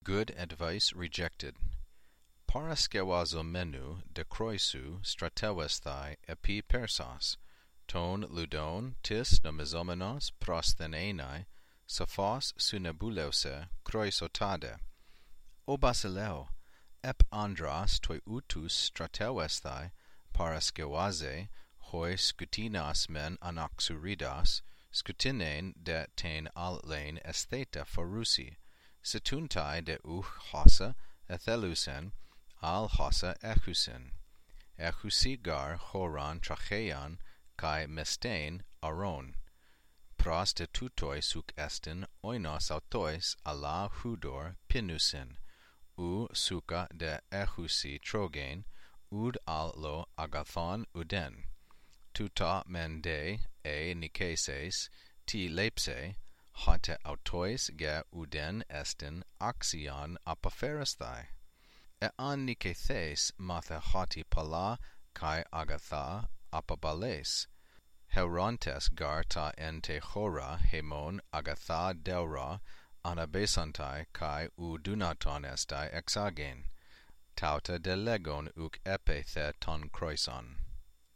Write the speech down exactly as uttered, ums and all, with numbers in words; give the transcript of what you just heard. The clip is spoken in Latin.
Good advice rejected. Paraskewazomenu de kroisu stratewesthai epi persos, ton ludon tis nomizomenos prosthenenai, sophos sunebuleuse kroisotade. O basileo, ep andros toi utus stratewesthai paraskewaze, hoi skutinas men anaxuridas, skutinein de tein allein estheta forusi, setuntai de uch hossa ethelusen, al hossa echusen. Echusi gar horan trachean, kai mestein aron. Prostitutoi suc estin oinos autois ala hudor pinusin, u suca de echusi trogen, ud al lo agathon uden. Tuta men de e nikeses ti lepse, hate autois ge uden estin axion apopheresthai. E an nikethes mathe hoti pala kai agatha apobales. Heurontes gar ta en te chora hemon agatha deura anabesantai kai u dunaton estai exagen. Tauta de legon uc epe the ton kroison.